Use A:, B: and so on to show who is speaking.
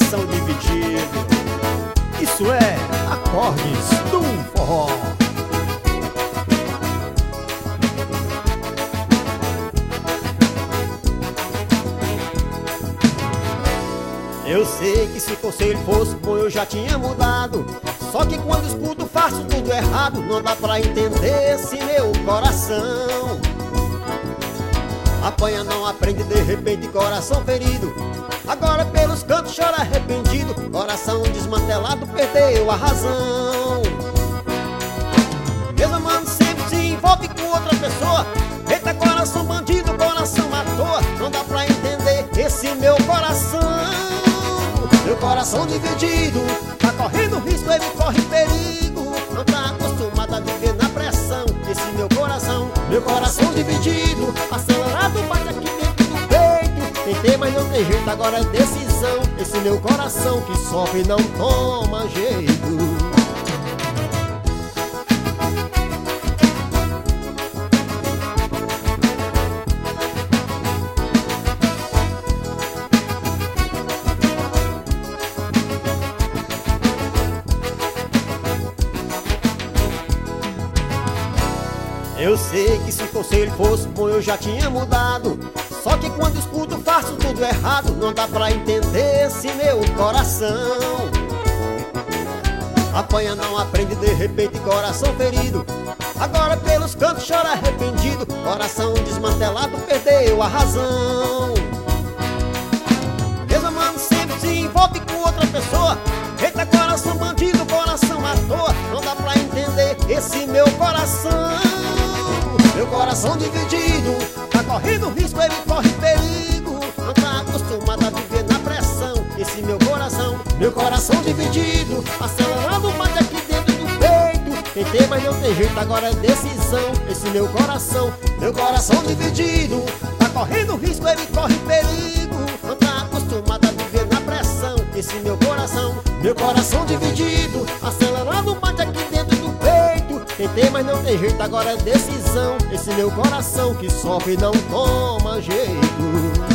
A: coração dividido. Isso é acordes do forró. Eu sei que se o conselho fosse bom eu já tinha mudado. Só que quando escuto faço tudo errado. Não dá pra entender esse meu coração. Apanha, não aprende, de repente coração ferido. Agora pelos cantos chora arrependido. Coração desmantelado, perdeu a razão. Mesmo amando sempre se envolve com outra pessoa. Eita, coração bandido, coração à toa. Não dá pra entender esse meu coração. Meu coração dividido, tá correndo risco, ele corre perigo. Não tá acostumado a viver na pressão. Esse meu coração dividido, acelerado, bate aqui dentro do peito. Tentei, mas não tem jeito, agora é decisão. Esse meu coração que sofre não toma jeito. Eu sei que se o conselho fosse bom eu já tinha mudado. Só que quando escuto faço tudo errado. Não dá pra entender esse meu coração. Apanha, não aprende, de repente coração ferido. Agora pelos cantos chora arrependido. Coração desmantelado, perdeu a razão. Mesmo amando sempre se envolve com outra pessoa. Eita, coração bandido, coração à toa. Não dá pra entender esse meu coração. Meu coração dividido, tá correndo risco, ele corre perigo. Não tá acostumado a viver na pressão. Esse meu coração dividido, acelerado, bate aqui dentro do peito. Tentei, mas não tem jeito, agora é decisão. Esse meu coração dividido, tá correndo risco, ele corre perigo. Não tá acostumado a viver na pressão. Esse meu coração dividido, acelerado, bate aqui dentro do peito. Tentei, mas não tem jeito, agora é decisão. Esse meu coração que sofre não toma jeito.